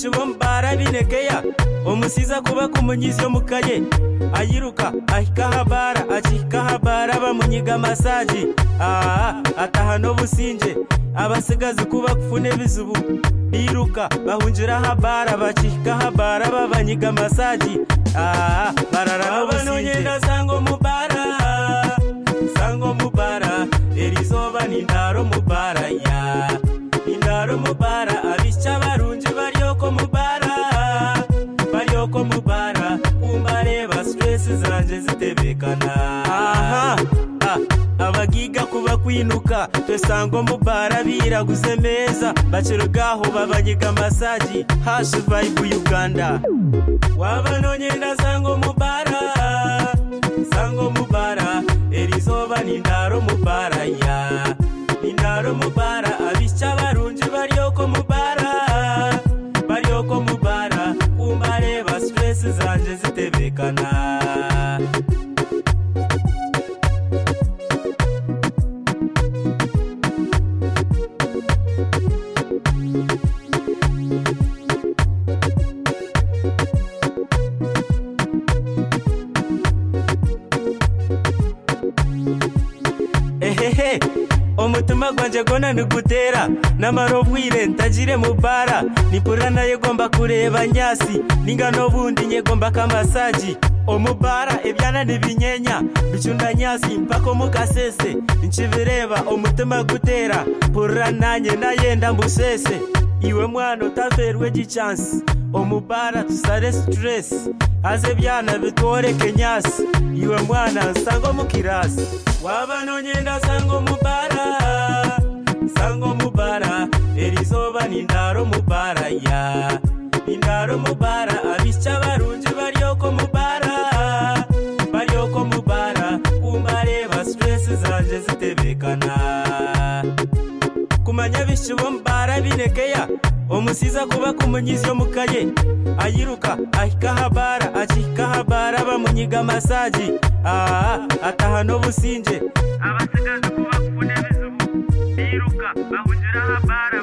bishubo mbara binekeya omusiza kuba kumunyizo mukaye ayiruka ahika habara achika habara bamunyiga masaji ataha no businje abasigazi kuba kufune bizubu biruka bahunjira habara bachika habara babanyiga masaji barara no businje sango mubara erizoba nindaro mubara ya nindaro mubara abisha barunje baryoko mubara umbareba stress zanje zitebekana abagiga kuba kwinuka twesango mubara biraguze meza bacirugaho babanyiga masaji #vibe Uganda wabanonyenda sango mubara erizoba nindaro mubara ya nindaro mubara abisha barunje baryoko mubara umbareba stress zanje zitebekana omutima gwanje gona nigutera namarobwire ntagire mubara nipura naye gomba kureba nyasi ninga nobundi nyegomba kamasaji omubara ebyana nibinyenya bicunda nyasi mpako mukasese nchibireba omutima gutera pura nanye nayenda mbusese iwe mwana utaferwe gichance omubara tusare stress aze byana bitore kenyasi iwe mwana nsango mukirasi wabanonyenda sango mubara erizoba nindaro mubara ya nindaro mubara abisha barunje baryoko mubara umbareba stress zanje zitebekana kumanya bishubo mbara binekeya omusiza kuba kumunyizo mukaye ayiruka ahika habara achika habara bamunyiga masaji ataha no businje abasigazi kuba kufune bizubu biruka bahunjira habara